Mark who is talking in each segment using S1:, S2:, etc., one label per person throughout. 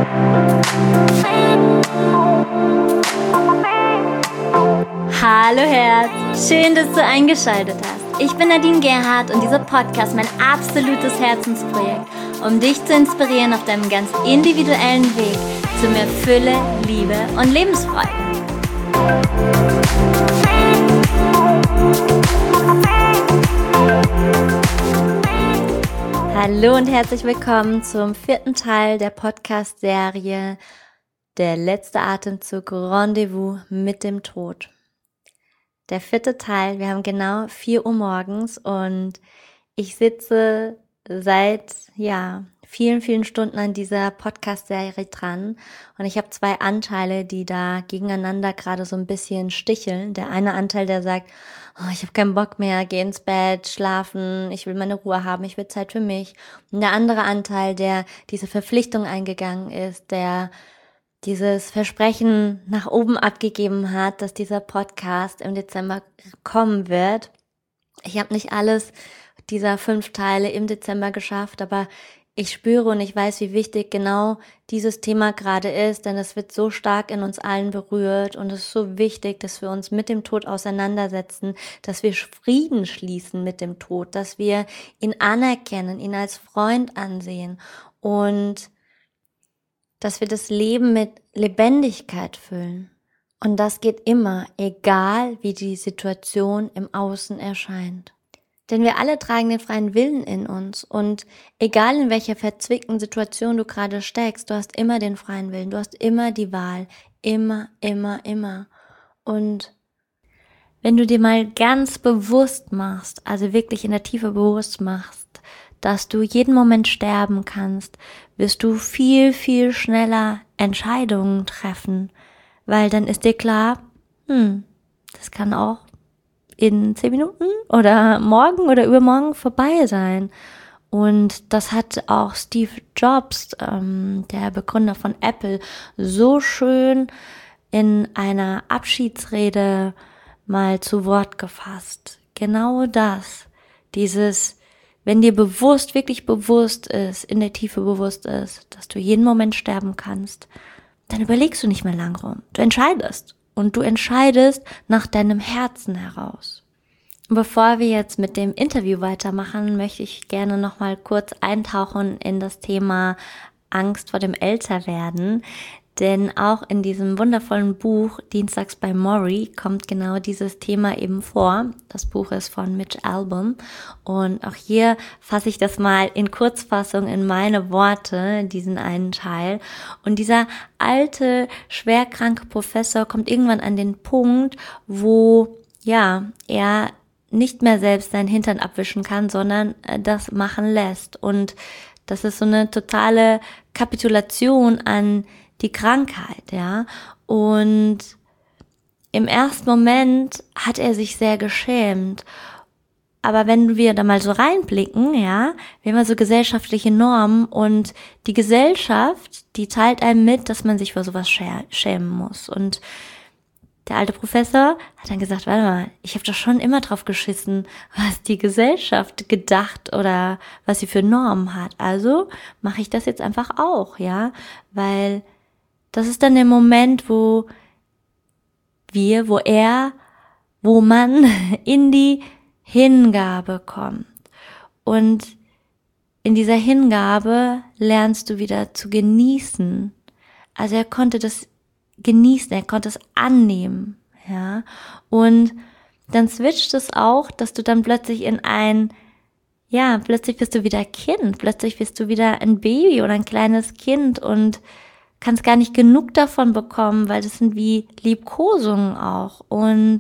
S1: Hallo Herz, schön, dass du eingeschaltet hast. Ich bin Nadine Gerhardt und dieser Podcast ist mein absolutes Herzensprojekt, um dich zu inspirieren auf deinem ganz individuellen Weg zu mehr Fülle, Liebe und Lebensfreude. Hallo und herzlich willkommen zum 4. Teil der Podcast-Serie Der letzte Atemzug, Rendezvous mit dem Tod. Der 4. Teil, wir haben genau 4 Uhr morgens und ich sitze seit vielen Stunden an dieser Podcast-Serie dran und ich habe 2 Anteile, die da gegeneinander gerade so ein bisschen sticheln. Der eine Anteil, der sagt, ich habe keinen Bock mehr, geh ins Bett, schlafen, ich will meine Ruhe haben, ich will Zeit für mich. Und der andere Anteil, der diese Verpflichtung eingegangen ist, der dieses Versprechen nach oben abgegeben hat, dass dieser Podcast im Dezember kommen wird. Ich habe nicht alles dieser 5 Teile im Dezember geschafft, aber ich spüre und ich weiß, wie wichtig genau dieses Thema gerade ist, denn es wird so stark in uns allen berührt und es ist so wichtig, dass wir uns mit dem Tod auseinandersetzen, dass wir Frieden schließen mit dem Tod, dass wir ihn anerkennen, ihn als Freund ansehen und dass wir das Leben mit Lebendigkeit füllen. Und das geht immer, egal wie die Situation im Außen erscheint. Denn wir alle tragen den freien Willen in uns und egal in welcher verzwickten Situation du gerade steckst, du hast immer den freien Willen, du hast immer die Wahl, immer. Und wenn du dir mal ganz bewusst machst, also wirklich in der Tiefe bewusst machst, dass du jeden Moment sterben kannst, wirst du viel schneller Entscheidungen treffen, weil dann ist dir klar, das kann auch in 10 Minuten oder morgen oder übermorgen vorbei sein. Und das hat auch Steve Jobs, der Begründer von Apple, so schön in einer Abschiedsrede mal zu Wort gefasst. Genau das, dieses, wenn dir wirklich bewusst ist, in der Tiefe bewusst ist, dass du jeden Moment sterben kannst, dann überlegst du nicht mehr lang rum. Du entscheidest. Und du entscheidest nach deinem Herzen heraus. Und bevor wir jetzt mit dem Interview weitermachen, möchte ich gerne nochmal kurz eintauchen in das Thema Angst vor dem Älterwerden. Denn auch in diesem wundervollen Buch Dienstags bei Morrie kommt genau dieses Thema eben vor. Das Buch ist von Mitch Albom und auch hier fasse ich das mal in Kurzfassung in meine Worte, diesen einen Teil. Und dieser alte, schwerkranke Professor kommt irgendwann an den Punkt, wo er nicht mehr selbst seinen Hintern abwischen kann, sondern das machen lässt. Und das ist so eine totale Kapitulation an die Krankheit, und im ersten Moment hat er sich sehr geschämt, aber wenn wir da mal so reinblicken, wir haben ja so gesellschaftliche Normen und die Gesellschaft, die teilt einem mit, dass man sich vor sowas schämen muss und der alte Professor hat dann gesagt, warte mal, ich habe doch schon immer drauf geschissen, was die Gesellschaft gedacht oder was sie für Normen hat, also mache ich das jetzt einfach auch, weil das ist dann der Moment, wo man in die Hingabe kommt. Und in dieser Hingabe lernst du wieder zu genießen. Also er konnte das genießen, er konnte es annehmen, Und dann switcht es auch, dass du dann plötzlich plötzlich bist du wieder Kind, plötzlich bist du wieder ein Baby oder ein kleines Kind und kannst gar nicht genug davon bekommen, weil das sind wie Liebkosungen auch. Und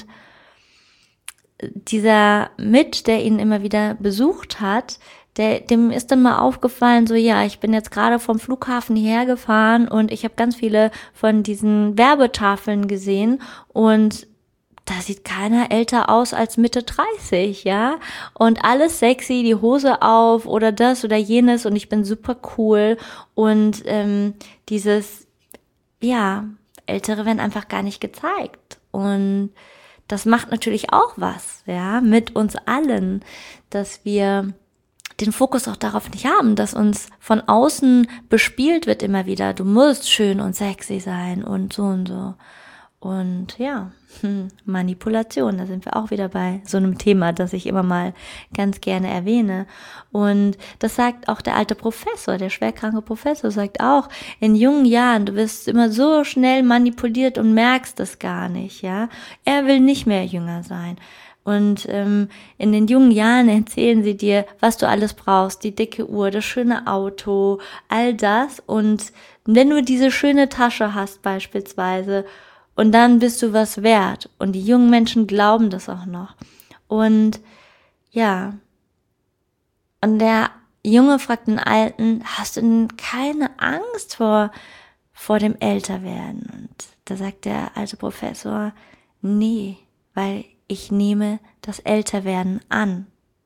S1: dieser Mitch, der ihn immer wieder besucht hat, dem ist dann mal aufgefallen, ich bin jetzt gerade vom Flughafen hierher gefahren und ich habe ganz viele von diesen Werbetafeln gesehen und da sieht keiner älter aus als Mitte 30, und alles sexy, die Hose auf oder das oder jenes und ich bin super cool und dieses, Ältere werden einfach gar nicht gezeigt und das macht natürlich auch was, mit uns allen, dass wir den Fokus auch darauf nicht haben, dass uns von außen bespielt wird immer wieder, du musst schön und sexy sein und so und so. Und ja, Manipulation, da sind wir auch wieder bei so einem Thema, das ich immer mal ganz gerne erwähne. Und das sagt auch der alte Professor, der schwerkranke Professor, sagt auch, in jungen Jahren, du wirst immer so schnell manipuliert und merkst es gar nicht, ja. Er will nicht mehr jünger sein. Und in den jungen Jahren erzählen sie dir, was du alles brauchst, die dicke Uhr, das schöne Auto, all das. Und wenn du diese schöne Tasche hast beispielsweise, und dann bist du was wert. Und die jungen Menschen glauben das auch noch. Und ja, und der Junge fragt den Alten, hast du denn keine Angst vor dem Älterwerden? Und da sagt der alte Professor, nee, weil ich nehme das Älterwerden an.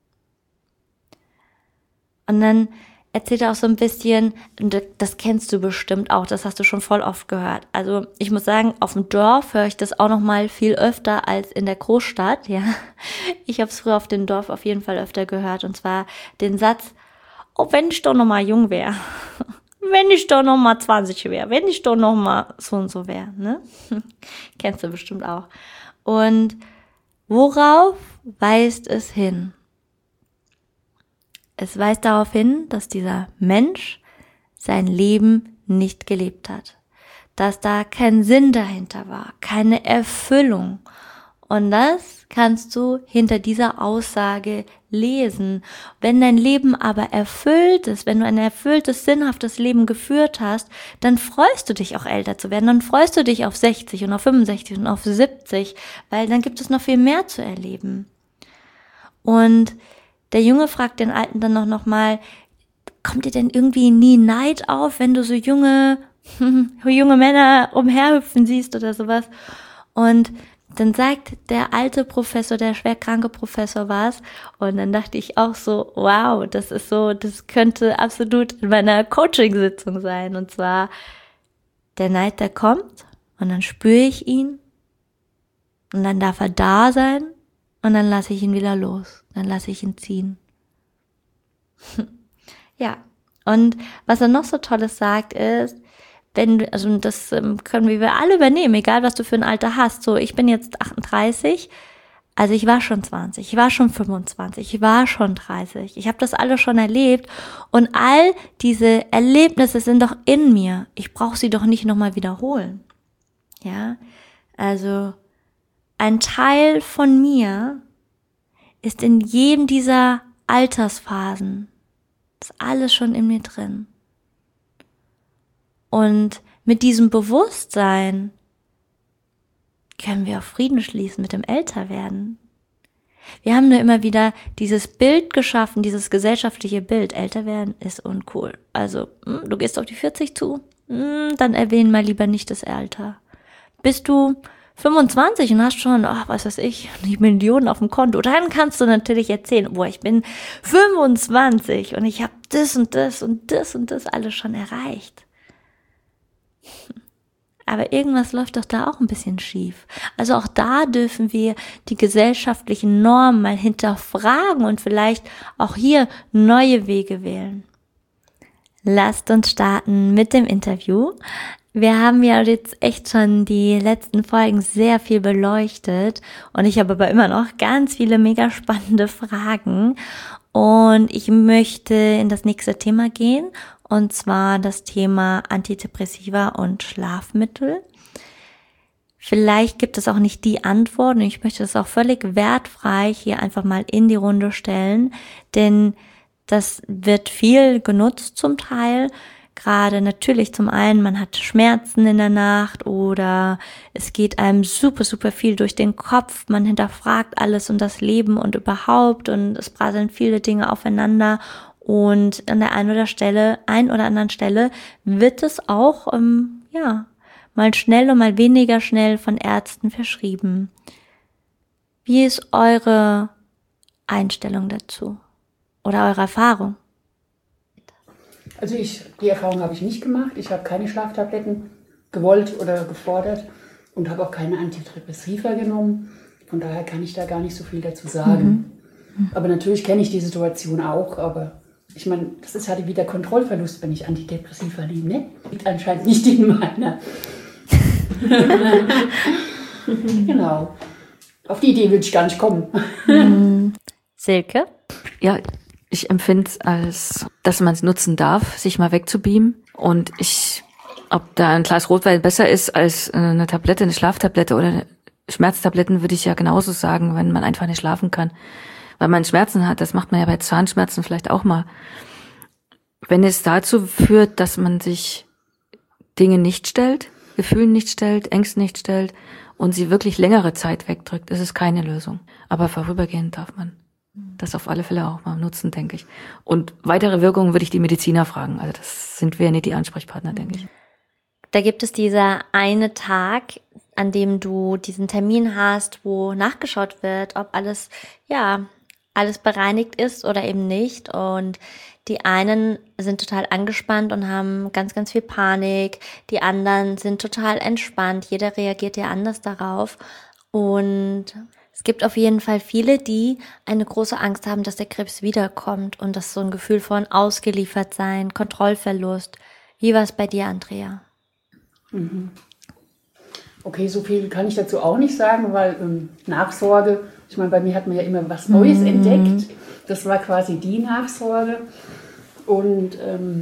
S1: Und dann erzählt er auch so ein bisschen, und das kennst du bestimmt auch, das hast du schon voll oft gehört. Also ich muss sagen, auf dem Dorf höre ich das auch noch mal viel öfter als in der Großstadt. Ja, ich habe es früher auf dem Dorf auf jeden Fall öfter gehört, und zwar den Satz, oh, wenn ich doch noch mal jung wäre, wenn ich doch noch mal 20 wäre, wenn ich doch noch mal so und so wäre. Ne? Kennst du bestimmt auch. Und worauf weist es hin? Es weist darauf hin, dass dieser Mensch sein Leben nicht gelebt hat, dass da kein Sinn dahinter war, keine Erfüllung. Und das kannst du hinter dieser Aussage lesen. Wenn dein Leben aber erfüllt ist, wenn du ein erfülltes, sinnhaftes Leben geführt hast, dann freust du dich auch älter zu werden, dann freust du dich auf 60 und auf 65 und auf 70, weil dann gibt es noch viel mehr zu erleben. Und der Junge fragt den Alten dann noch mal, kommt dir denn irgendwie nie Neid auf, wenn du so junge Männer umherhüpfen siehst oder sowas? Und dann sagt der alte Professor, der schwerkranke Professor war's, und dann dachte ich auch so, wow, das ist so, das könnte absolut in meiner Coaching-Sitzung sein. Und zwar, der Neid, der kommt, und dann spüre ich ihn, und dann darf er da sein, und dann lasse ich ihn wieder los. Dann lasse ich ihn ziehen. Ja, und was er noch so Tolles sagt ist, wenn du, also das können wir alle übernehmen, egal was du für ein Alter hast. So, ich bin jetzt 38, also ich war schon 20, ich war schon 25, ich war schon 30. Ich habe das alles schon erlebt, und all diese Erlebnisse sind doch in mir. Ich brauche sie doch nicht nochmal wiederholen. Ja, also ein Teil von mir ist in jedem dieser Altersphasen. Das ist alles schon in mir drin. Und mit diesem Bewusstsein können wir auch Frieden schließen mit dem Älterwerden. Wir haben nur immer wieder dieses Bild geschaffen, dieses gesellschaftliche Bild. Älter werden ist uncool. Also, du gehst auf die 40 zu, dann erwähnen mal lieber nicht das Alter. Bist du 25 und hast schon, was weiß ich, die Millionen auf dem Konto, dann kannst du natürlich erzählen, ich bin 25 und ich habe das und das und das und das alles schon erreicht. Aber irgendwas läuft doch da auch ein bisschen schief. Also auch da dürfen wir die gesellschaftlichen Normen mal hinterfragen und vielleicht auch hier neue Wege wählen. Lasst uns starten mit dem Interview. Wir haben ja jetzt echt schon die letzten Folgen sehr viel beleuchtet, und ich habe aber immer noch ganz viele mega spannende Fragen, und ich möchte in das nächste Thema gehen, und zwar das Thema Antidepressiva und Schlafmittel. Vielleicht gibt es auch nicht die Antwort, und ich möchte das auch völlig wertfrei hier einfach mal in die Runde stellen, denn das wird viel genutzt zum Teil. Gerade natürlich zum einen, man hat Schmerzen in der Nacht oder es geht einem super, super viel durch den Kopf. Man hinterfragt alles und das Leben und überhaupt, und es prasseln viele Dinge aufeinander, und an der einen oder anderen Stelle wird es auch, mal schnell und mal weniger schnell von Ärzten verschrieben. Wie ist eure Einstellung dazu oder eure Erfahrung?
S2: Also die Erfahrung habe ich nicht gemacht. Ich habe keine Schlaftabletten gewollt oder gefordert und habe auch keine Antidepressiva genommen. Von daher kann ich da gar nicht so viel dazu sagen. Aber natürlich kenne ich die Situation auch, aber ich meine, das ist halt wieder Kontrollverlust, wenn ich Antidepressiva nehme, ne? Liegt anscheinend nicht in meiner. Genau. Auf die Idee würde ich gar nicht kommen.
S1: Silke?
S3: Ja, ich empfinde es als, dass man es nutzen darf, sich mal wegzubeamen. Und ob da ein Glas Rotwein besser ist als eine Tablette, eine Schlaftablette oder Schmerztabletten, würde ich ja genauso sagen, wenn man einfach nicht schlafen kann. Weil man Schmerzen hat, das macht man ja bei Zahnschmerzen vielleicht auch mal. Wenn es dazu führt, dass man sich Dinge nicht stellt, Gefühlen nicht stellt, Ängsten nicht stellt und sie wirklich längere Zeit wegdrückt, ist es keine Lösung. Aber vorübergehend darf man das auf alle Fälle auch mal nutzen, denke ich. Und weitere Wirkungen würde ich die Mediziner fragen. Also das sind wir nicht die Ansprechpartner, denke ich.
S1: Da gibt es dieser eine Tag, an dem du diesen Termin hast, wo nachgeschaut wird, ob alles bereinigt ist oder eben nicht. Und die einen sind total angespannt und haben ganz, ganz viel Panik. Die anderen sind total entspannt. Jeder reagiert ja anders darauf. Und es gibt auf jeden Fall viele, die eine große Angst haben, dass der Krebs wiederkommt. Und das ist so ein Gefühl von Ausgeliefertsein, Kontrollverlust. Wie war es bei dir, Andrea?
S2: Okay, so viel kann ich dazu auch nicht sagen, weil Nachsorge, ich meine, bei mir hat man ja immer was Neues entdeckt. Das war quasi die Nachsorge. Und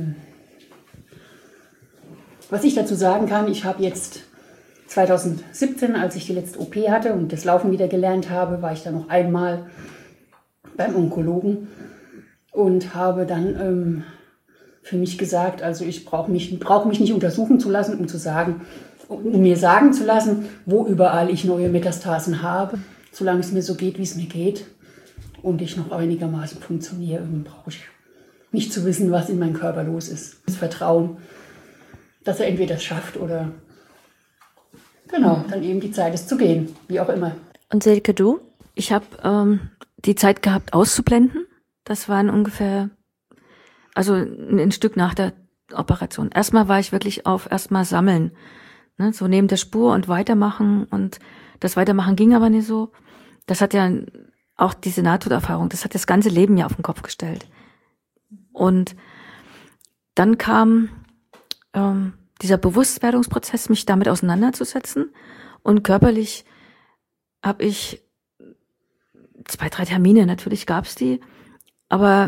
S2: was ich dazu sagen kann, ich habe jetzt 2017, als ich die letzte OP hatte und das Laufen wieder gelernt habe, war ich dann noch einmal beim Onkologen und habe dann für mich gesagt, also ich brauche mich nicht untersuchen zu lassen, um mir sagen zu lassen, wo überall ich neue Metastasen habe. Solange es mir so geht, wie es mir geht und ich noch einigermaßen funktioniere, brauche ich nicht zu wissen, was in meinem Körper los ist. Das Vertrauen, dass er entweder es schafft oder dann eben die Zeit ist zu gehen, wie auch immer.
S1: Und Silke, du?
S3: Ich habe die Zeit gehabt, auszublenden. Das waren ungefähr, also ein Stück nach der Operation. Erstmal war ich wirklich auf erstmal sammeln, ne, so neben der Spur und weitermachen. Und das Weitermachen ging aber nicht so. Das hat ja auch diese Nahtoderfahrung, das hat das ganze Leben ja auf den Kopf gestellt. Und dann kam dieser Bewusstwerdungsprozess, mich damit auseinanderzusetzen. Und körperlich habe ich 2, 3 Termine, natürlich gab's die, aber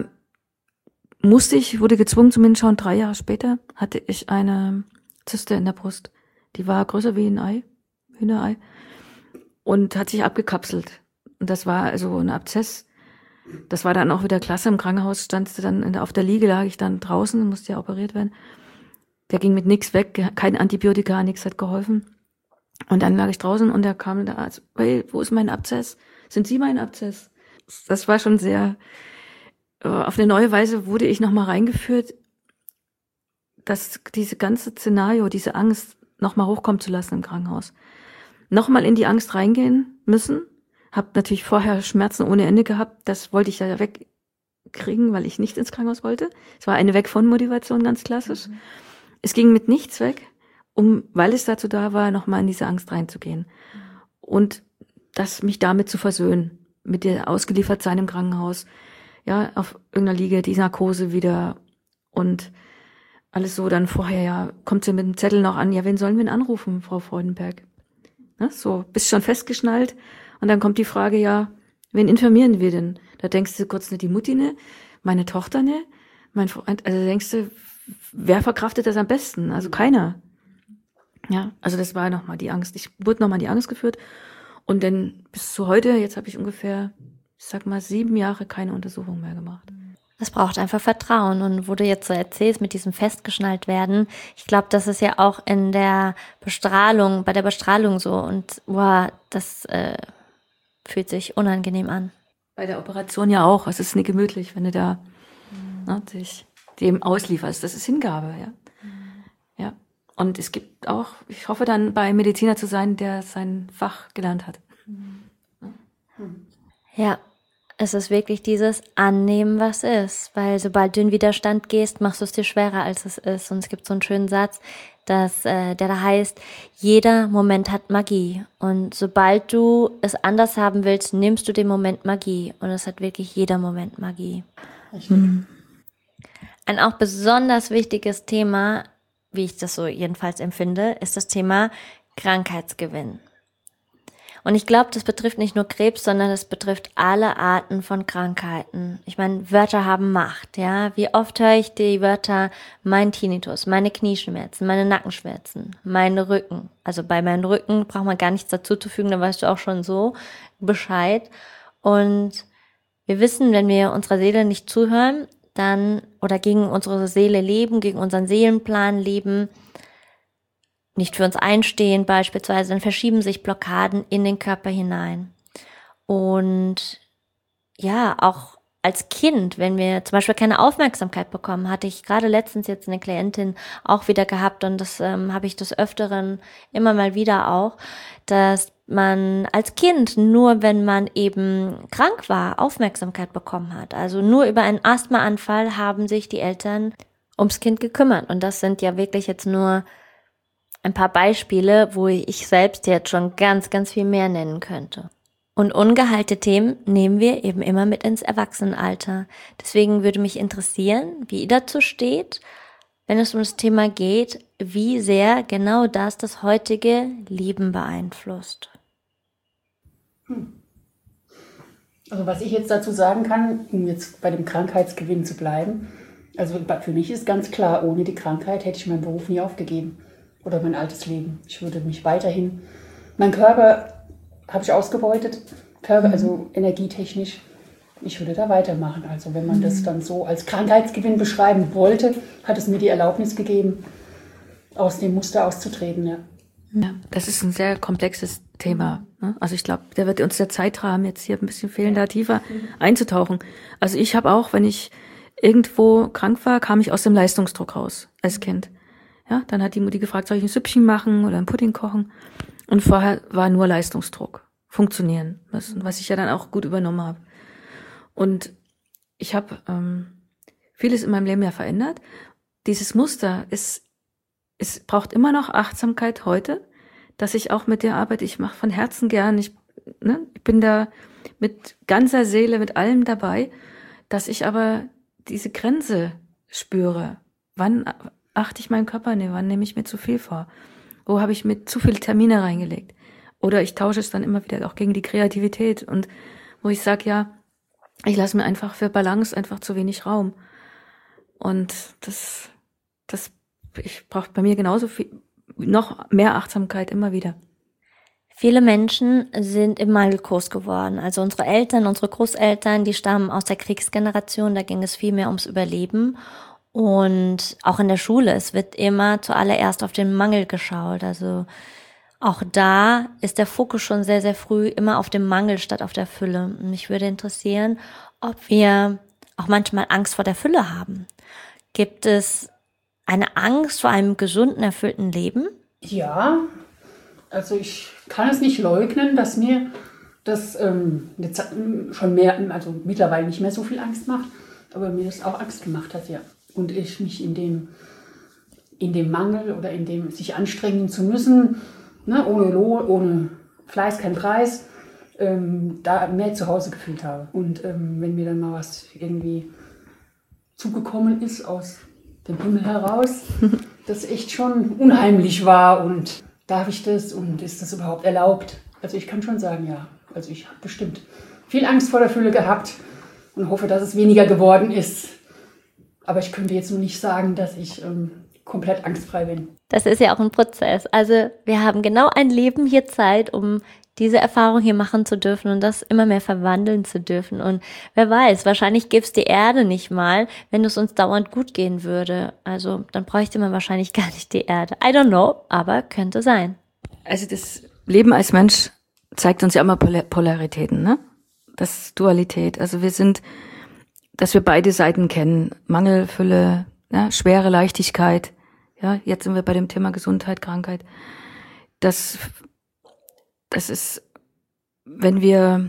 S3: wurde gezwungen zum Hinschauen. 3 Jahre später hatte ich eine Zyste in der Brust. Die war größer wie ein Ei, Hühnerei, und hat sich abgekapselt. Und das war also ein Abszess. Das war dann auch wieder klasse. Im Krankenhaus standst du dann auf der Liege, lag ich dann draußen, musste ja operiert werden. Der ging mit nichts weg, kein Antibiotika, nichts hat geholfen. Und dann lag ich draußen und da kam der Arzt, hey, wo ist mein Abszess? Sind Sie mein Abszess? Das war schon sehr, auf eine neue Weise wurde ich nochmal reingeführt, dass diese ganze Szenario, diese Angst nochmal hochkommen zu lassen im Krankenhaus. Nochmal in die Angst reingehen müssen. Hab natürlich vorher Schmerzen ohne Ende gehabt. Das wollte ich ja wegkriegen, weil ich nicht ins Krankenhaus wollte. Es war eine Weg von Motivation, ganz klassisch. Es ging mit nichts weg, weil es dazu da war, nochmal in diese Angst reinzugehen. Und mich damit zu versöhnen, mit der Ausgeliefertsein im Krankenhaus, ja, auf irgendeiner Liege, die Narkose wieder und alles so. Dann vorher, ja, kommt sie mit dem Zettel noch an, ja, wen sollen wir denn anrufen, Frau Freudenberg? Ne, so, bist schon festgeschnallt. Und dann kommt die Frage, ja, wen informieren wir denn? Da denkst du kurz, ne, die Mutti, ne, meine Tochter, ne, mein Freund, also denkst du, wer verkraftet das am besten? Also keiner. Ja, also das war nochmal die Angst. Ich wurde nochmal in die Angst geführt. Und dann bis zu heute, jetzt habe ich ungefähr, ich sag mal, 7 Jahre keine Untersuchung mehr gemacht.
S1: Es braucht einfach Vertrauen. Und wo du jetzt so erzählst, mit diesem festgeschnallt werden, ich glaube, das ist ja auch bei der Bestrahlung so. Und das fühlt sich unangenehm an.
S3: Bei der Operation ja auch. Es ist nicht gemütlich, wenn du da dich dem auslieferst. Das ist Hingabe, ja. Ja. Und es gibt auch, ich hoffe dann bei Mediziner zu sein, der sein Fach gelernt hat.
S1: Ja, es ist wirklich dieses Annehmen, was ist. Weil sobald du in Widerstand gehst, machst du es dir schwerer, als es ist. Und es gibt so einen schönen Satz, der da heißt, jeder Moment hat Magie. Und sobald du es anders haben willst, nimmst du den Moment Magie. Und es hat wirklich jeder Moment Magie. Ein auch besonders wichtiges Thema, wie ich das so jedenfalls empfinde, ist das Thema Krankheitsgewinn. Und ich glaube, das betrifft nicht nur Krebs, sondern es betrifft alle Arten von Krankheiten. Ich meine, Wörter haben Macht, ja. Wie oft höre ich die Wörter mein Tinnitus, meine Knieschmerzen, meine Nackenschmerzen, meine Rücken. Also bei meinem Rücken braucht man gar nichts dazu zu fügen, da weißt du auch schon so Bescheid. Und wir wissen, wenn wir unserer Seele nicht zuhören, dann oder gegen unsere Seele leben, gegen unseren Seelenplan leben, nicht für uns einstehen beispielsweise, dann verschieben sich Blockaden in den Körper hinein. Und ja, auch als Kind, wenn wir zum Beispiel keine Aufmerksamkeit bekommen, hatte ich gerade letztens jetzt eine Klientin auch wieder gehabt und das habe ich des Öfteren immer mal wieder auch, dass man als Kind nur, wenn man eben krank war, Aufmerksamkeit bekommen hat. Also nur über einen Asthmaanfall haben sich die Eltern ums Kind gekümmert und das sind ja wirklich jetzt nur ein paar Beispiele, wo ich selbst jetzt schon ganz, ganz viel mehr nennen könnte. Und ungeheilte Themen nehmen wir eben immer mit ins Erwachsenenalter. Deswegen würde mich interessieren, wie ihr dazu steht, wenn es um das Thema geht, wie sehr genau das heutige Leben beeinflusst.
S2: Also was ich jetzt dazu sagen kann, um jetzt bei dem Krankheitsgewinn zu bleiben, also für mich ist ganz klar, ohne die Krankheit hätte ich meinen Beruf nie aufgegeben. Oder mein altes Leben. Ich würde mich weiterhin, mein Körper habe ich ausgebeutet, also energietechnisch, ich würde da weitermachen. Also wenn man das dann so als Krankheitsgewinn beschreiben wollte, hat es mir die Erlaubnis gegeben, aus dem Muster auszutreten. Ja,
S3: ja, das ist ein sehr komplexes Thema. Ne? Also ich glaube, da wird uns der Zeitrahmen jetzt hier ein bisschen fehlen, da tiefer einzutauchen. Also ich habe auch, wenn ich irgendwo krank war, kam ich aus dem Leistungsdruck raus als Kind. Ja, dann hat die Mutti gefragt, soll ich ein Süppchen machen oder einen Pudding kochen? Und vorher war nur Leistungsdruck, funktionieren müssen, was ich ja dann auch gut übernommen habe. Und ich habe vieles in meinem Leben ja verändert. Dieses Muster es braucht immer noch Achtsamkeit heute, dass ich auch mit der Arbeit, ich mache von Herzen gern, ich bin da mit ganzer Seele, mit allem dabei, dass ich aber diese Grenze spüre. Wann achte ich meinen Körper? Nee, wann nehme ich mir zu viel vor? Wo habe ich mir zu viele Termine reingelegt? Oder ich tausche es dann immer wieder auch gegen die Kreativität und wo ich sage, ja, ich lasse mir einfach für Balance einfach zu wenig Raum. Und ich brauche bei mir genauso viel, noch mehr Achtsamkeit immer wieder.
S1: Viele Menschen sind im Mangel groß geworden. Also unsere Eltern, unsere Großeltern, die stammen aus der Kriegsgeneration, da ging es viel mehr ums Überleben. Und auch in der Schule, es wird immer zuallererst auf den Mangel geschaut. Also auch da ist der Fokus schon sehr, sehr früh immer auf dem Mangel statt auf der Fülle. Und mich würde interessieren, ob wir auch manchmal Angst vor der Fülle haben. Gibt es eine Angst vor einem gesunden, erfüllten Leben?
S2: Ja, also ich kann es nicht leugnen, dass mir das jetzt schon mehr, also mittlerweile nicht mehr so viel Angst macht, aber mir das auch Angst gemacht hat, ja. Und ich mich in dem Mangel oder in dem sich anstrengen zu müssen, ne, ohne Lohn, ohne Fleiß, kein Preis, da mehr zu Hause gefühlt habe. Und wenn mir dann mal was irgendwie zugekommen ist aus dem Himmel heraus, das echt schon unheimlich war und darf ich das und ist das überhaupt erlaubt? Also ich kann schon sagen, ja. Also ich habe bestimmt viel Angst vor der Fülle gehabt und hoffe, dass es weniger geworden ist. Aber ich könnte jetzt nur nicht sagen, dass ich komplett angstfrei bin.
S1: Das ist ja auch ein Prozess. Also wir haben genau ein Leben hier Zeit, um diese Erfahrung hier machen zu dürfen und das immer mehr verwandeln zu dürfen. Und wer weiß, wahrscheinlich gäbe es die Erde nicht mal, wenn es uns dauernd gut gehen würde. Also dann bräuchte man wahrscheinlich gar nicht die Erde. I don't know, aber könnte sein.
S3: Also das Leben als Mensch zeigt uns ja immer Polaritäten, ne? Das ist Dualität. Also dass wir beide Seiten kennen. Mangel, Fülle, ja, Schwere, Leichtigkeit. Ja, jetzt sind wir bei dem Thema Gesundheit, Krankheit. Das ist, wenn wir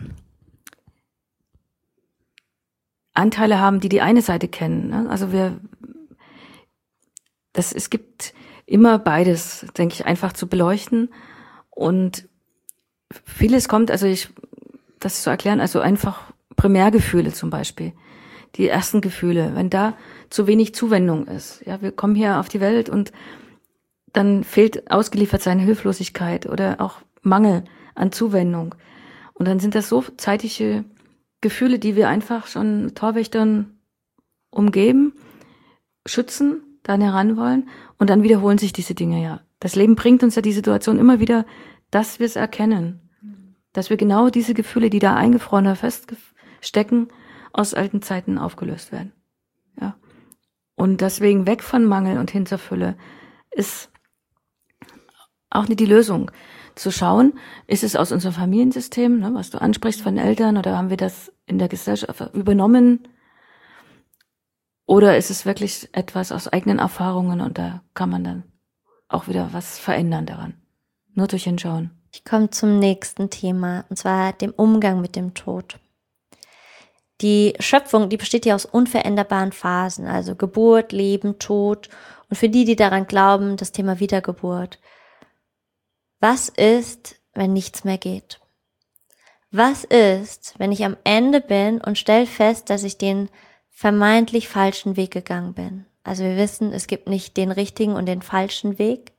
S3: Anteile haben, die eine Seite kennen. Ne? Also es gibt immer beides, denke ich, einfach zu beleuchten. Und vieles kommt, das zu erklären, also einfach Primärgefühle zum Beispiel. Die ersten Gefühle, wenn da zu wenig Zuwendung ist. Ja, wir kommen hier auf die Welt und dann fehlt ausgeliefert seine Hilflosigkeit oder auch Mangel an Zuwendung. Und dann sind das so zeitige Gefühle, die wir einfach schon mit Torwächtern umgeben, schützen, dann heran wollen und dann wiederholen sich diese Dinge ja. Das Leben bringt uns ja die Situation immer wieder, dass wir es erkennen. Dass wir genau diese Gefühle, die da eingefroren oder feststecken, aus alten Zeiten aufgelöst werden. Ja. Und deswegen weg von Mangel und hin zur Fülle ist auch nicht die Lösung. Zu schauen, ist es aus unserem Familiensystem, ne, was du ansprichst von Eltern, oder haben wir das in der Gesellschaft übernommen? Oder ist es wirklich etwas aus eigenen Erfahrungen und da kann man dann auch wieder was verändern daran? Nur durch Hinschauen.
S1: Ich komme zum nächsten Thema, und zwar dem Umgang mit dem Tod. Die Schöpfung, die besteht ja aus unveränderbaren Phasen, also Geburt, Leben, Tod und für die daran glauben, das Thema Wiedergeburt. Was ist, wenn nichts mehr geht? Was ist, wenn ich am Ende bin und stelle fest, dass ich den vermeintlich falschen Weg gegangen bin? Also wir wissen, es gibt nicht den richtigen und den falschen Weg.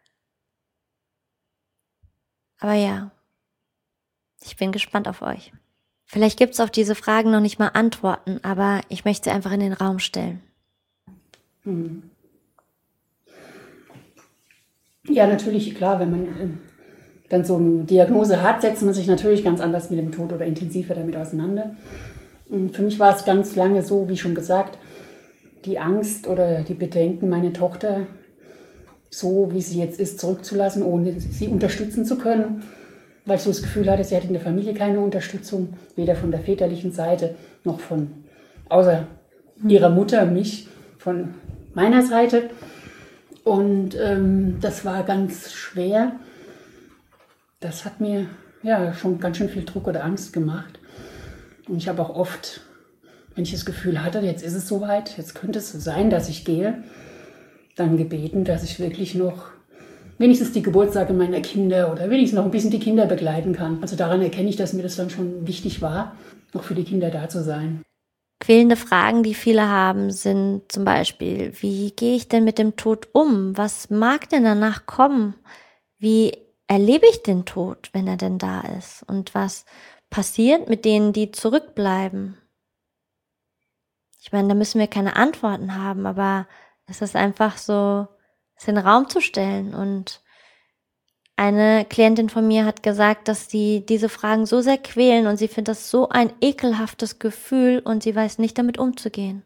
S1: Aber ja, ich bin gespannt auf euch. Vielleicht gibt es auf diese Fragen noch nicht mal Antworten, aber ich möchte sie einfach in den Raum stellen.
S2: Ja, natürlich, klar, wenn man dann so eine Diagnose hat, setzt man sich natürlich ganz anders mit dem Tod oder intensiver damit auseinander. Und für mich war es ganz lange so, wie schon gesagt, die Angst oder die Bedenken, meine Tochter so, wie sie jetzt ist, zurückzulassen, ohne sie unterstützen zu können, weil ich so das Gefühl hatte, sie hat in der Familie keine Unterstützung, weder von der väterlichen Seite noch außer ihrer Mutter, mich, von meiner Seite. Und das war ganz schwer. Das hat mir ja schon ganz schön viel Druck oder Angst gemacht. Und ich habe auch oft, wenn ich das Gefühl hatte, jetzt ist es soweit, jetzt könnte es sein, dass ich gehe, dann gebeten, dass ich wirklich noch wenigstens die Geburtstage meiner Kinder oder wenigstens noch ein bisschen die Kinder begleiten kann. Also daran erkenne ich, dass mir das dann schon wichtig war, noch für die Kinder da zu sein.
S1: Quälende Fragen, die viele haben, sind zum Beispiel, wie gehe ich denn mit dem Tod um? Was mag denn danach kommen? Wie erlebe ich den Tod, wenn er denn da ist? Und was passiert mit denen, die zurückbleiben? Ich meine, da müssen wir keine Antworten haben, aber es ist einfach so, es in den Raum zu stellen. Und eine Klientin von mir hat gesagt, dass sie diese Fragen so sehr quälen und sie findet das so ein ekelhaftes Gefühl und sie weiß nicht, damit umzugehen.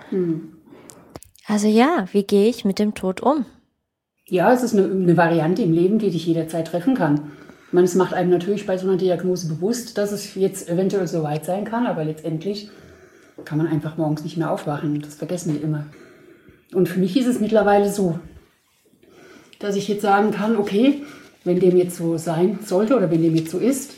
S1: Also ja, wie gehe ich mit dem Tod um?
S2: Ja, es ist eine Variante im Leben, die dich jederzeit treffen kann. Ich meine, es macht einem natürlich bei so einer Diagnose bewusst, dass es jetzt eventuell so weit sein kann, aber letztendlich kann man einfach morgens nicht mehr aufwachen. Das vergessen wir immer. Und für mich ist es mittlerweile so, dass ich jetzt sagen kann, okay, wenn dem jetzt so sein sollte oder wenn dem jetzt so ist,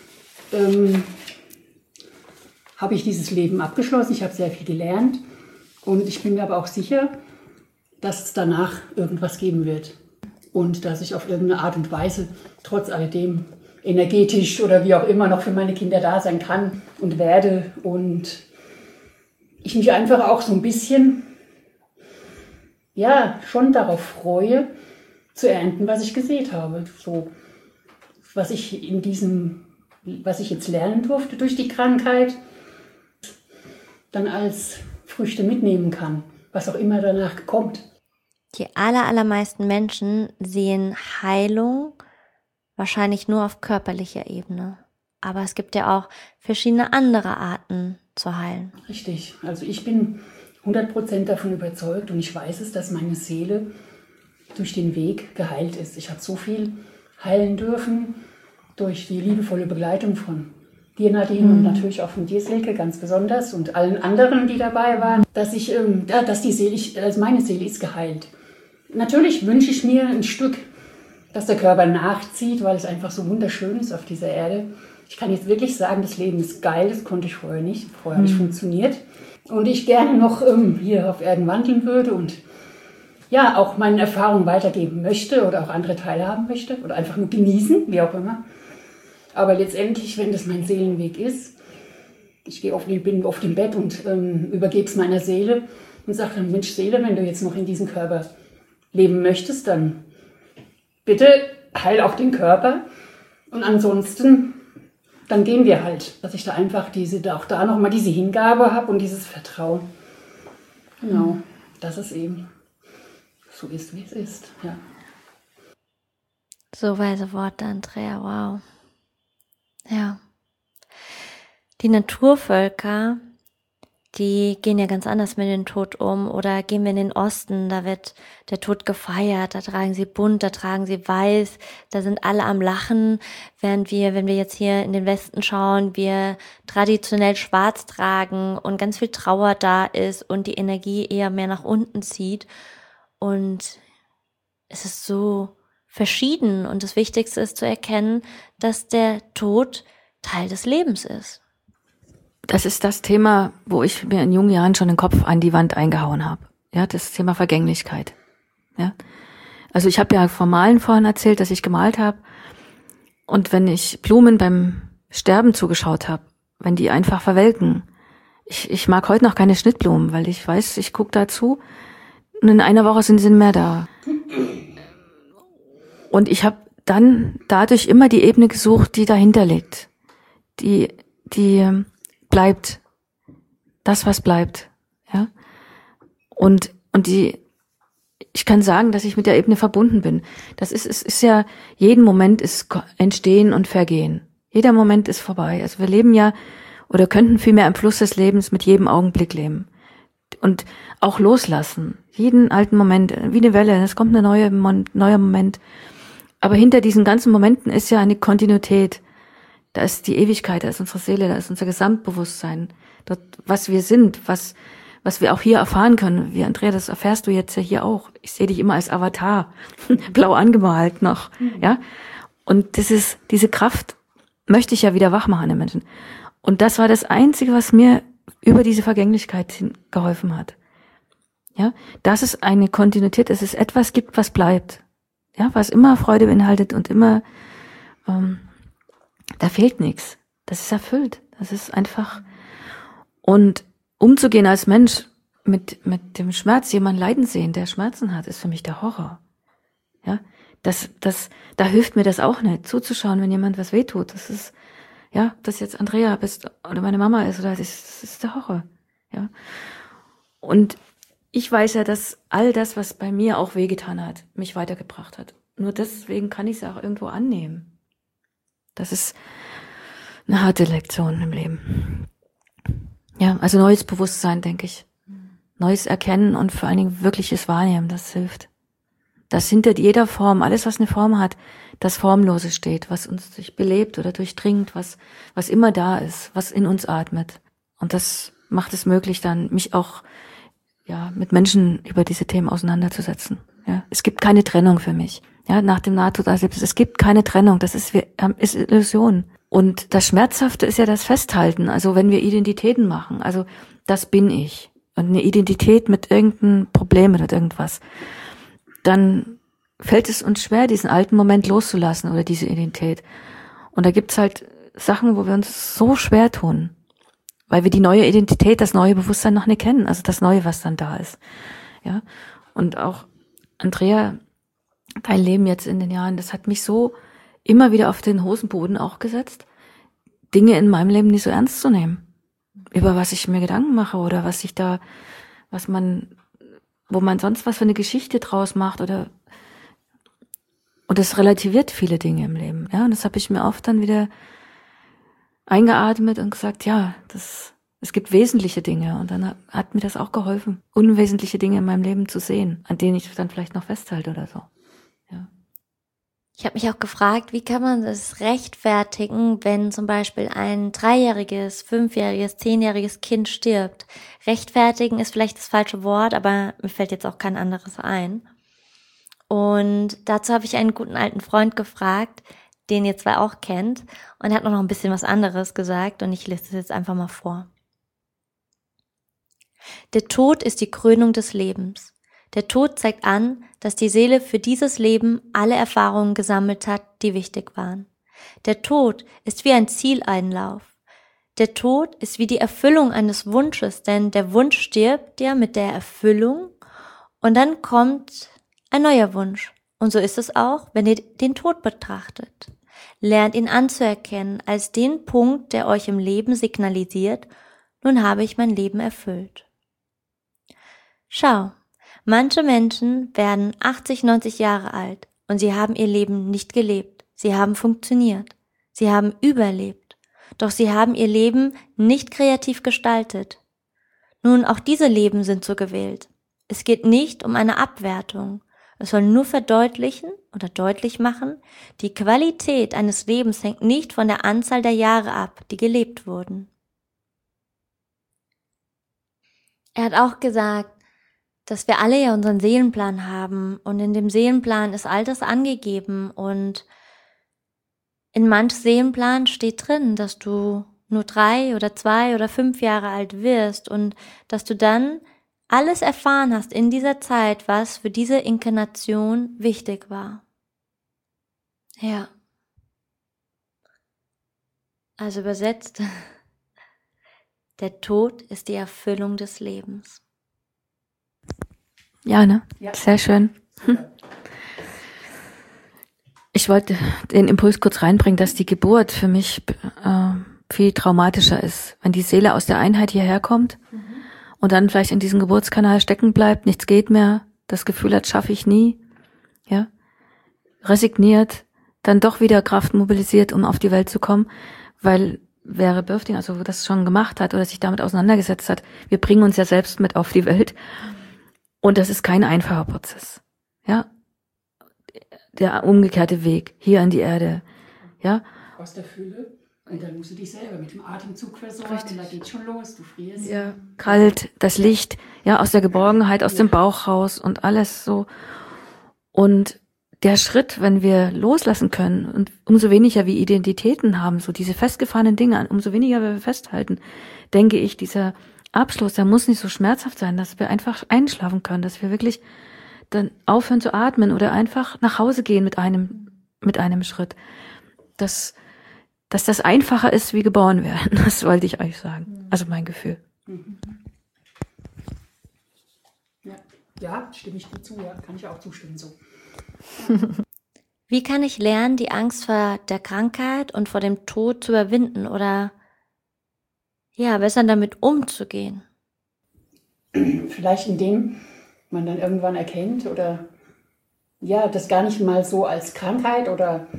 S2: habe ich dieses Leben abgeschlossen. Ich habe sehr viel gelernt und ich bin mir aber auch sicher, dass es danach irgendwas geben wird. Und dass ich auf irgendeine Art und Weise trotz alledem energetisch oder wie auch immer noch für meine Kinder da sein kann und werde. Und ich mich einfach auch so ein bisschen, ja, schon darauf freue, zu ernten, was ich gesät habe. So, was ich jetzt lernen durfte durch die Krankheit, dann als Früchte mitnehmen kann, was auch immer danach kommt.
S1: Die allermeisten Menschen sehen Heilung wahrscheinlich nur auf körperlicher Ebene. Aber es gibt ja auch verschiedene andere Arten zu heilen.
S2: Richtig. Also ich bin 100% davon überzeugt und ich weiß es, dass meine Seele durch den Weg geheilt ist. Ich habe so viel heilen dürfen durch die liebevolle Begleitung von dir, Nadine, und natürlich auch von dir, Silke, ganz besonders, und allen anderen, die dabei waren, dass meine Seele ist geheilt. Natürlich wünsche ich mir ein Stück, dass der Körper nachzieht, weil es einfach so wunderschön ist auf dieser Erde. Ich kann jetzt wirklich sagen, das Leben ist geil, das konnte ich vorher nicht. Vorher habe ich funktioniert. Und ich gerne noch hier auf Erden wandeln würde und ja auch meine Erfahrungen weitergeben möchte oder auch andere teilhaben möchte oder einfach nur genießen, wie auch immer. Aber letztendlich, wenn das mein Seelenweg ist, bin oft im Bett und übergebe es meiner Seele und sage dann, Mensch Seele, wenn du jetzt noch in diesem Körper leben möchtest, dann bitte heil auch den Körper. Und ansonsten, dann gehen wir halt, dass ich da einfach auch da nochmal diese Hingabe habe und dieses Vertrauen. Genau, dass es eben so ist, wie es ist. Ja.
S1: So weise Worte, Andrea, wow. Ja. Die Naturvölker, die gehen ja ganz anders mit dem Tod um. Oder gehen wir in den Osten, da wird der Tod gefeiert, da tragen sie bunt, da tragen sie weiß, da sind alle am Lachen, während wir, wenn wir jetzt hier in den Westen schauen, wir traditionell schwarz tragen und ganz viel Trauer da ist und die Energie eher mehr nach unten zieht. Und es ist so verschieden und das Wichtigste ist zu erkennen, dass der Tod Teil des Lebens ist.
S3: Das ist das Thema, wo ich mir in jungen Jahren schon den Kopf an die Wand eingehauen habe. Ja, das Thema Vergänglichkeit. Ja, also ich habe ja vom Malen vorhin erzählt, dass ich gemalt habe. Und wenn ich Blumen beim Sterben zugeschaut habe, wenn die einfach verwelken, ich mag heute noch keine Schnittblumen, weil ich weiß, ich gucke dazu und in einer Woche sind sie nicht mehr da. Und ich habe dann dadurch immer die Ebene gesucht, die dahinter liegt, die bleibt, das, was bleibt, ja. Und ich kann sagen, dass ich mit der Ebene verbunden bin. Es ist ja, jeden Moment ist Entstehen und Vergehen. Jeder Moment ist vorbei. Also wir leben ja, oder könnten vielmehr im Fluss des Lebens mit jedem Augenblick leben. Und auch loslassen. Jeden alten Moment, wie eine Welle, es kommt ein neuer Moment. Aber hinter diesen ganzen Momenten ist ja eine Kontinuität. Da ist die Ewigkeit, da ist unsere Seele, da ist unser Gesamtbewusstsein. Dort, was wir sind, was wir auch hier erfahren können. Wie Andrea, das erfährst du jetzt ja hier auch. Ich sehe dich immer als Avatar, blau angemalt noch, ja. Und diese Kraft möchte ich ja wieder wach machen an den Menschen. Und das war das Einzige, was mir über diese Vergänglichkeit geholfen hat. Ja, dass es eine Kontinuität, dass es etwas gibt, was bleibt. Ja, was immer Freude beinhaltet und immer, da fehlt nichts. Das ist erfüllt. Das ist einfach. Und umzugehen als Mensch mit dem Schmerz, jemanden leiden sehen, der Schmerzen hat, ist für mich der Horror. Ja, da hilft mir das auch nicht, zuzuschauen, wenn jemand was wehtut. Das ist, ja, ob das jetzt Andrea bist oder meine Mama ist oder das ist der Horror. Ja. Und ich weiß ja, dass all das, was bei mir auch wehgetan hat, mich weitergebracht hat. Nur deswegen kann ich es auch irgendwo annehmen. Das ist eine harte Lektion im Leben. Ja, also neues Bewusstsein, denke ich. Neues Erkennen und vor allen Dingen wirkliches Wahrnehmen, das hilft. Dass hinter jeder Form, alles was eine Form hat, das Formlose steht, was uns sich belebt oder durchdringt, was immer da ist, was in uns atmet. Und das macht es möglich, dann mich auch mit Menschen über diese Themen auseinanderzusetzen. Ja, es gibt keine Trennung für mich. Ja, nach dem Nahtoderlebnis, es gibt keine Trennung, das ist Illusion. Und das Schmerzhafte ist ja das Festhalten, also wenn wir Identitäten machen, also das bin ich. Und eine Identität mit irgendeinem Problem oder irgendwas, dann fällt es uns schwer, diesen alten Moment loszulassen oder diese Identität. Und da gibt's halt Sachen, wo wir uns so schwer tun, weil wir die neue Identität, das neue Bewusstsein noch nicht kennen, also das Neue, was dann da ist. Ja, und auch Andrea, dein Leben jetzt in den Jahren, das hat mich so immer wieder auf den Hosenboden auch gesetzt, Dinge in meinem Leben nicht so ernst zu nehmen. Über was ich mir Gedanken mache oder wo man sonst was für eine Geschichte draus macht und das relativiert viele Dinge im Leben. Ja, und das habe ich mir oft dann wieder eingeatmet und gesagt, ja, es gibt wesentliche Dinge. Und dann hat mir das auch geholfen, unwesentliche Dinge in meinem Leben zu sehen, an denen ich dann vielleicht noch festhalte oder so. Ja.
S1: Ich habe mich auch gefragt, wie kann man das rechtfertigen, wenn zum Beispiel ein 3-jähriges, 5-jähriges, 10-jähriges Kind stirbt. Rechtfertigen ist vielleicht das falsche Wort, aber mir fällt jetzt auch kein anderes ein. Und dazu habe ich einen guten alten Freund gefragt, den ihr zwar auch kennt, und er hat noch ein bisschen was anderes gesagt und ich lese es jetzt einfach mal vor. Der Tod ist die Krönung des Lebens. Der Tod zeigt an, dass die Seele für dieses Leben alle Erfahrungen gesammelt hat, die wichtig waren. Der Tod ist wie ein Zieleinlauf. Der Tod ist wie die Erfüllung eines Wunsches, denn der Wunsch stirbt ja mit der Erfüllung und dann kommt ein neuer Wunsch. Und so ist es auch, wenn ihr den Tod betrachtet. Lernt ihn anzuerkennen als den Punkt, der euch im Leben signalisiert, nun habe ich mein Leben erfüllt. Schau, manche Menschen werden 80, 90 Jahre alt und sie haben ihr Leben nicht gelebt. Sie haben funktioniert. Sie haben überlebt. Doch sie haben ihr Leben nicht kreativ gestaltet. Nun, auch diese Leben sind so gewählt. Es geht nicht um eine Abwertung. Es soll nur verdeutlichen oder deutlich machen, die Qualität eines Lebens hängt nicht von der Anzahl der Jahre ab, die gelebt wurden. Er hat auch gesagt, dass wir alle ja unseren Seelenplan haben und in dem Seelenplan ist all das angegeben und in manch Seelenplan steht drin, dass du nur 3 oder 2 oder 5 Jahre alt wirst und dass du dann alles erfahren hast in dieser Zeit, was für diese Inkarnation wichtig war. Ja. Also übersetzt, der Tod ist die Erfüllung des Lebens.
S3: Ja, ne?
S2: Ja.
S3: Sehr schön. Ich wollte den Impuls kurz reinbringen, dass die Geburt für mich viel traumatischer ist. Wenn die Seele aus der Einheit hierher kommt und dann vielleicht in diesem Geburtskanal stecken bleibt, nichts geht mehr, das Gefühl hat, schaffe ich nie, ja, resigniert, dann doch wieder Kraft mobilisiert, um auf die Welt zu kommen, weil wer Rebirthing, also das schon gemacht hat oder sich damit auseinandergesetzt hat, wir bringen uns ja selbst mit auf die Welt und das ist kein einfacher Prozess, ja, der umgekehrte Weg hier an die Erde, ja.
S2: Aus der Fülle. Und dann musst du dich selber mit dem Atemzug versorgen.
S3: Richtig.
S2: Und da geht's schon los, du frierst.
S3: Ja, kalt, das Licht, ja, aus der Geborgenheit, aus dem Bauch raus und alles so. Und der Schritt, wenn wir loslassen können und umso weniger wir Identitäten haben, so diese festgefahrenen Dinge, umso weniger wir festhalten, denke ich, dieser Abschluss, der muss nicht so schmerzhaft sein, dass wir einfach einschlafen können, dass wir wirklich dann aufhören zu atmen oder einfach nach Hause gehen mit einem Schritt. Dass das einfacher ist, wie geboren werden. Das wollte ich euch sagen. Also mein Gefühl.
S2: Ja, stimme ich dir zu, ja, kann ich auch zustimmen so.
S1: Wie kann ich lernen, die Angst vor der Krankheit und vor dem Tod zu überwinden oder ja, besser damit umzugehen?
S2: Vielleicht indem man dann irgendwann erkennt oder ja, das gar nicht mal so als Krankheit oder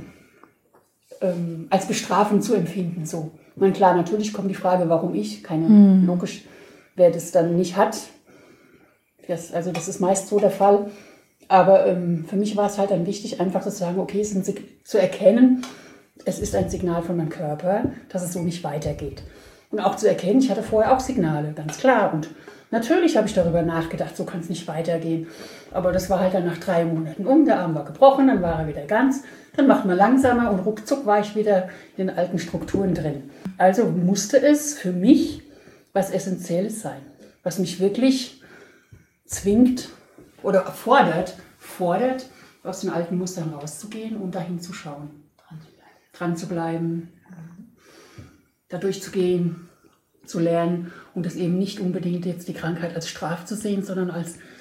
S2: als Bestrafung zu empfinden. So. Man, klar, natürlich kommt die Frage, warum ich? Logisch, wer das dann nicht hat. Das ist meist so der Fall. Aber für mich war es halt dann wichtig, einfach zu sagen, okay, zu erkennen, es ist ein Signal von meinem Körper, dass es so nicht weitergeht. Und auch zu erkennen, ich hatte vorher auch Signale, ganz klar. Und natürlich habe ich darüber nachgedacht, so kann es nicht weitergehen. Aber das war halt dann nach 3 Monaten der Arm war gebrochen, dann war er wieder ganz. Dann macht man langsamer und ruckzuck war ich wieder in den alten Strukturen drin. Also musste es für mich was Essentielles sein, was mich wirklich zwingt oder fordert, aus den alten Mustern rauszugehen und dahin zu schauen. Dran zu bleiben, da durchzugehen, zu lernen und das eben nicht unbedingt jetzt die Krankheit als Strafe zu sehen, sondern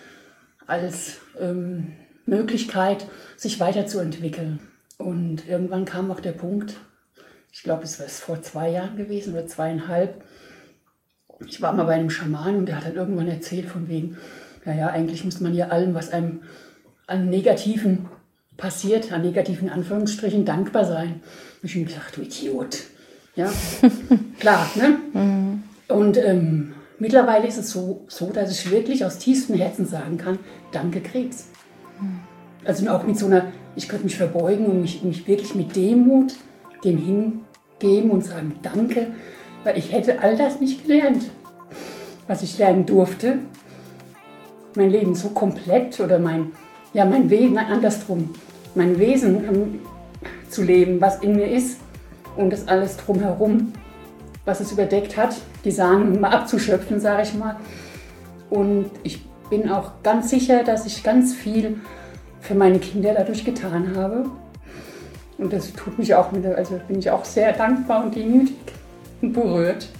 S2: als Möglichkeit, sich weiterzuentwickeln. Und irgendwann kam auch der Punkt, ich glaube, es war vor 2 Jahren gewesen oder 2,5. Ich war mal bei einem Schaman und der hat dann irgendwann erzählt von wegen, naja, eigentlich muss man ja allem, was einem an Negativen passiert, an negativen Anführungsstrichen, dankbar sein. Und ich habe mir gedacht, du Idiot. Ja, klar, ne? Und mittlerweile ist es so, dass ich wirklich aus tiefstem Herzen sagen kann, danke Krebs. Also auch mit so einer, ich könnte mich verbeugen und mich wirklich mit Demut dem hingeben und sagen, danke, weil ich hätte all das nicht gelernt, was ich lernen durfte. Mein Leben so komplett oder mein Wesen, andersrum, mein Wesen zu leben, was in mir ist und das alles drumherum, was es überdeckt hat, die Samen mal abzuschöpfen, sage ich mal. Und ich bin auch ganz sicher, dass ich ganz viel für meine Kinder dadurch getan habe. Und das tut mich auch, also bin ich auch sehr dankbar und demütig und berührt,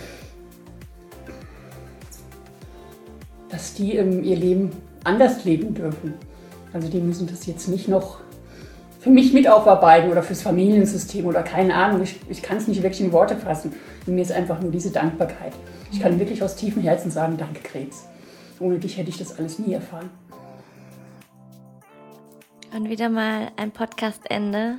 S2: dass die ihr Leben anders leben dürfen. Also die müssen das jetzt nicht noch für mich mit aufarbeiten oder fürs Familiensystem oder keine Ahnung. Ich kann es nicht wirklich in Worte fassen. Und mir ist einfach nur diese Dankbarkeit. Ich kann wirklich aus tiefem Herzen sagen, danke Krebs. Ohne dich hätte ich das alles nie erfahren.
S1: Und wieder mal ein Podcast-Ende,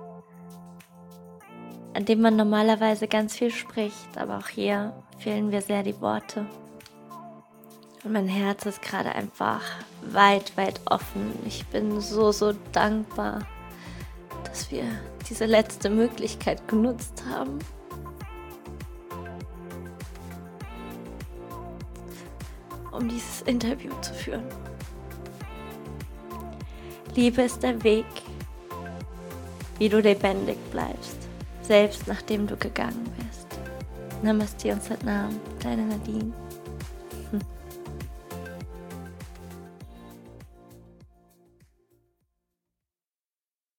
S1: an dem man normalerweise ganz viel spricht, aber auch hier fehlen mir sehr die Worte. Und mein Herz ist gerade einfach weit, weit offen. Ich bin so, so dankbar, dass wir diese letzte Möglichkeit genutzt haben. Um dieses Interview zu führen. Liebe ist der Weg, wie du lebendig bleibst, selbst nachdem du gegangen bist. Namaste und Satnam, deine Nadine.